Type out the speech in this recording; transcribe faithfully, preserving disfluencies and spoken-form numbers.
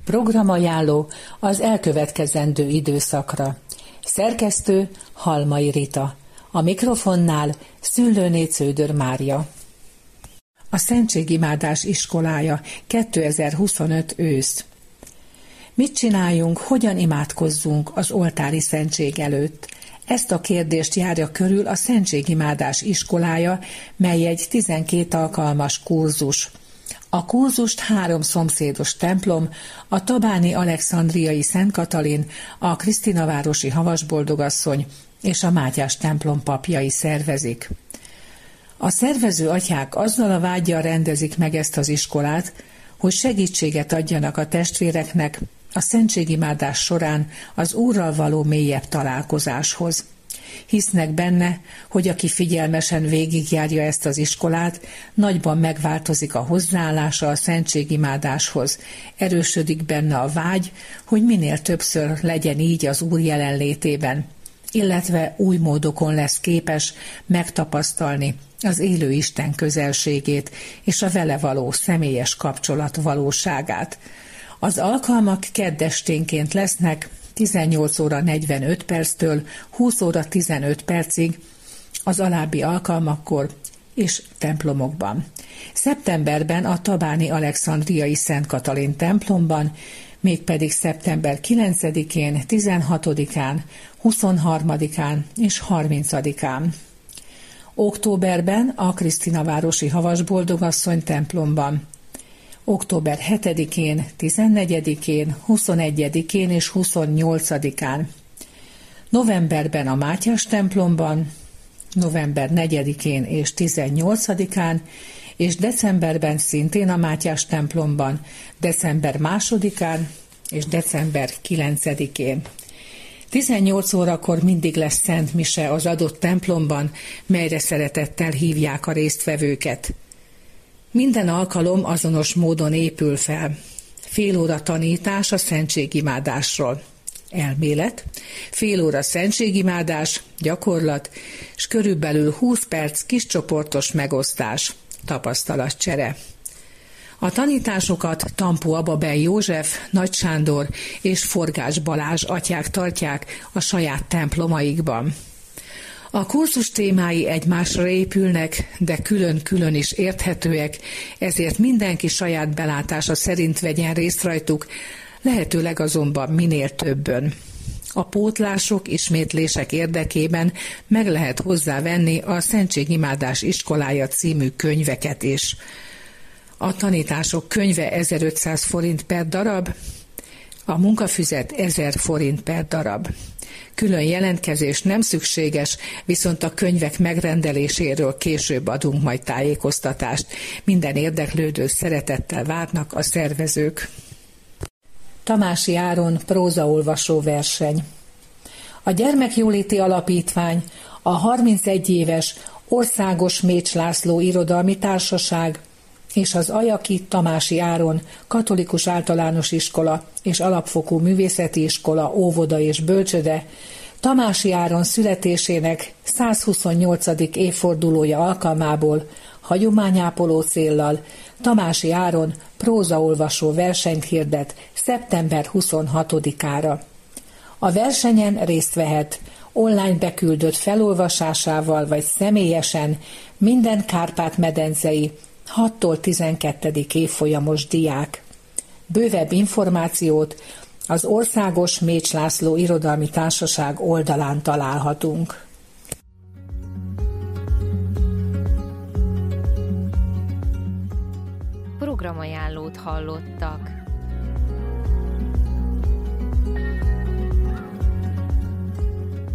Programajánló az elkövetkezendő időszakra. Szerkesztő Halmai Rita. A mikrofonnál Szüllőné Cződör Mária. A Szentségimádás iskolája, kétezer-huszonöt ősz. Mit csináljunk, hogyan imádkozzunk az oltári szentség előtt? Ezt a kérdést járja körül a Szentségimádás iskolája, mely egy tizenkét alkalmas kurzus. A kurzust három szomszédos templom, a tabáni alexandriai Szent Katalin, a Krisztinavárosi Havasboldogasszony és a Mátyás templom papjai szervezik. A szervező atyák azzal a vággyal rendezik meg ezt az iskolát, hogy segítséget adjanak a testvéreknek a szentségimádás során az Úrral való mélyebb találkozáshoz. Hisznek benne, hogy aki figyelmesen végigjárja ezt az iskolát, nagyban megváltozik a hozzáállása a szentségimádáshoz, erősödik benne a vágy, hogy minél többször legyen így az Úr jelenlétében, illetve új módokon lesz képes megtapasztalni az élő Isten közelségét és a vele való személyes kapcsolat valóságát. Az alkalmak keddesténként lesznek tizennyolc óra negyvenöt perctől húsz óra tizenöt percig az alábbi alkalmakkor és templomokban. Szeptemberben a tabáni alexandriai Szent Katalin templomban, mégpedig szeptember kilencedikén, tizenhatodikán, huszonharmadikán és harmincadikán. Októberben a Krisztinavárosi Havasboldogasszony templomban, október hetedikén, tizennegyedikén, huszonegyedikén és huszonnyolcadikán. Novemberben a Mátyás templomban, november negyedikén és tizennyolcadikán, és decemberben szintén a Mátyás templomban, december másodikán és december kilencedikén. tizennyolc órakor mindig lesz szent mise az adott templomban, melyre szeretettel hívják a résztvevőket. Minden alkalom azonos módon épül fel. Fél óra tanítás a szentségimádásról. Elmélet, fél óra szentségimádás, gyakorlat, és körülbelül húsz perc kiscsoportos megosztás, tapasztalatcsere. A tanításokat Tampó Ababel József, Nagy Sándor és Forgács Balázs atyák tartják a saját templomaikban. A kurzus témái egymásra épülnek, de külön-külön is érthetőek, ezért mindenki saját belátása szerint vegyen részt rajtuk, lehetőleg azonban minél többön. A pótlások, ismétlések érdekében meg lehet hozzávenni a Szentségimádás iskolája című könyveket is. A tanítások könyve ezerötszáz forint per darab, a munkafüzet ezer forint per darab. Külön jelentkezés nem szükséges, viszont a könyvek megrendeléséről később adunk majd tájékoztatást. Minden érdeklődő szeretettel várnak a szervezők. Tamási Áron prózaolvasó verseny. A Gyermekjóléti Alapítvány, a harmincegy éves Országos Mécs László Irodalmi Társaság és az Ajaki Tamási Áron Katolikus Általános Iskola és Alapfokú Művészeti Iskola óvoda és bölcsöde Tamási Áron születésének százhuszonnyolcadik évfordulója alkalmából hagyományápoló céllal Tamási Áron prózaolvasó versenyt hirdet szeptember huszonhatodikára. A versenyen részt vehet online beküldött felolvasásával vagy személyesen minden Kárpát-medencei hattól tizenkettedik évfolyamos diák. Bővebb információt az Országos Mécs László Irodalmi Társaság oldalán találhatunk. Programajánlót hallottak.